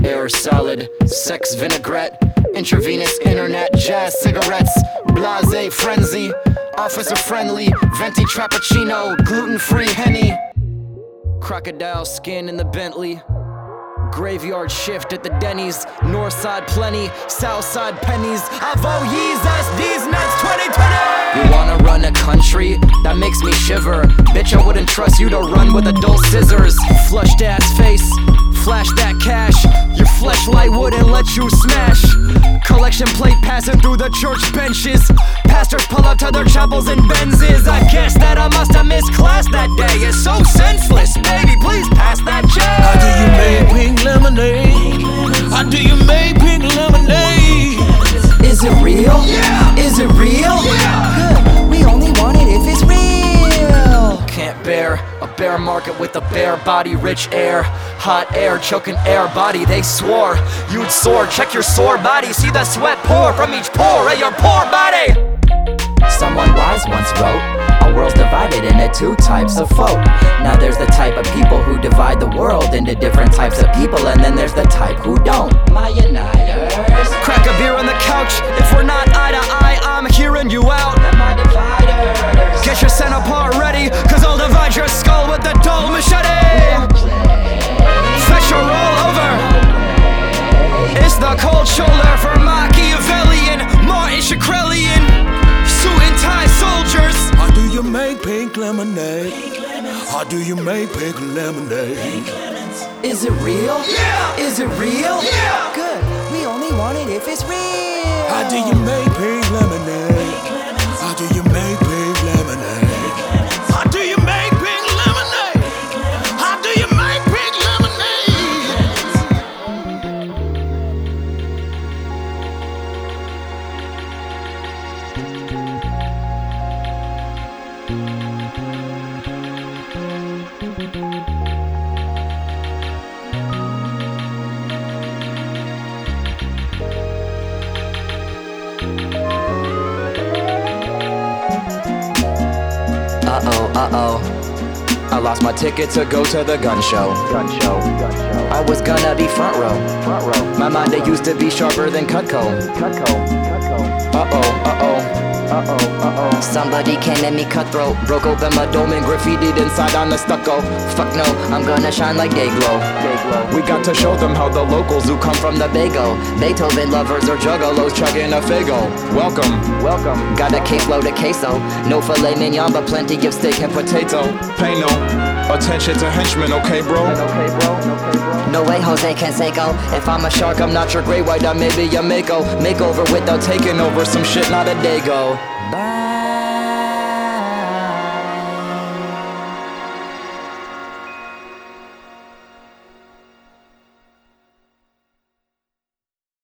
air salad, sex vinaigrette, intravenous internet, jazz cigarettes, blase frenzy, officer friendly, venti frappuccino, gluten-free Henny, crocodile skin in the Bentley, graveyard shift at the Denny's, north side plenty, south side pennies, Avo Yeezus, these nuts 2020. You wanna run a country? That makes me shiver. Bitch, I wouldn't trust you to run with adult scissors. Flushed ass face, flash that cash. Your fleshlight wouldn't let you smash. Collection plate passing through the church benches. Pastors pull up to their chapels and Benzes. I guess that I must have missed class that day. It's so senseless, baby, please pass that check. How do you make pink lemonade? How do you make pink lemonade? Is it real? Yeah. Is it real? Yeah. Good, we only want it if it's real. Can't bear a bear market with a bare body, rich air, hot air, choking air body. They swore you'd soar. Check your sore body, see the sweat pour from each pore of your poor body. Someone wise once wrote, our world's divided into two types of folk. Now there's the type of people who divide the world into different types of people, and then there's the type who don't. My uniters. Crack a beer on the couch. If we're not eye to eye, I'm hearing you out. My dividers. Get your center part ready, cause I'll divide your skull with the dull machete. Fetch your roll over. It's the cold shoulder for Machiavellian, Martin Shkrelian, suit and tie soldiers. How do you make pink lemonade? How do you make pink lemonade? Is it real? Yeah. Is it real? Yeah. Good, we only want it if it's real. How do you make pink lemonade? How do you make pink lemonade? How do you make pink lemonade? How do you make pink Uh-oh, I lost my ticket to go to the gun show. I was gonna be front row. My mind, it used to be sharper than Cutco. Somebody came at me cutthroat, Broke open my dome and graffitied inside on the stucco. Fuck no, I'm gonna shine like day glow. we got to show them how the locals who come from the Bago, Beethoven lovers or juggalos chugging a Fago. Welcome. Got a caseload of queso, no filet mignon but plenty of steak and potato. Pay no attention to henchmen, okay bro? No way Jose Canseco, if I'm a shark I'm not your great white, I may be your Mako. Makeover without taking over some shit not a Dago. Bye.